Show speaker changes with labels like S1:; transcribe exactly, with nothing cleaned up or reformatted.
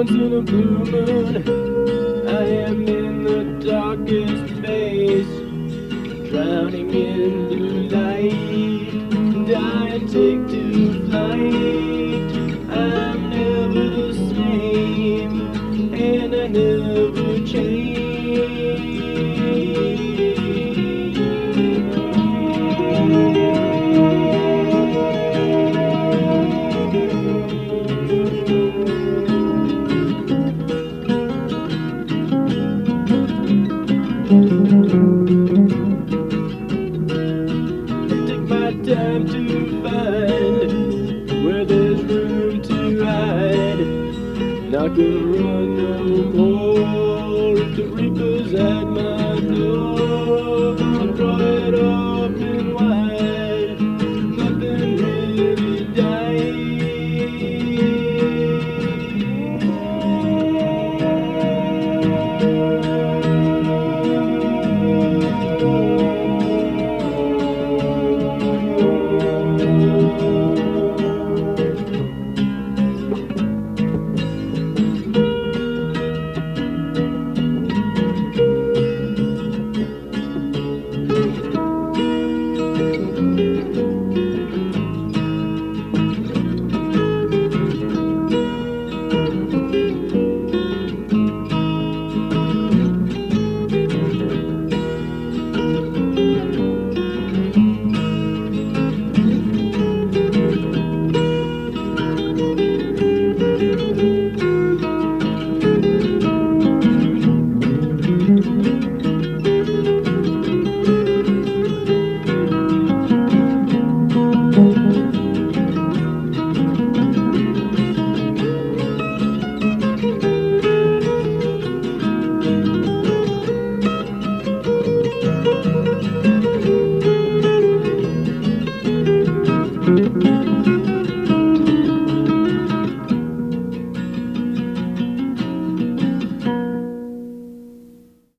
S1: once in a blue moon, I am in the darkest place, drowning in blue light, and I take to flight. I'm never the same, and I never change. Take my time to find where there's room to hide. Not gonna run no more if the reaper's at my door. I'll draw it open wide, nothing really dies.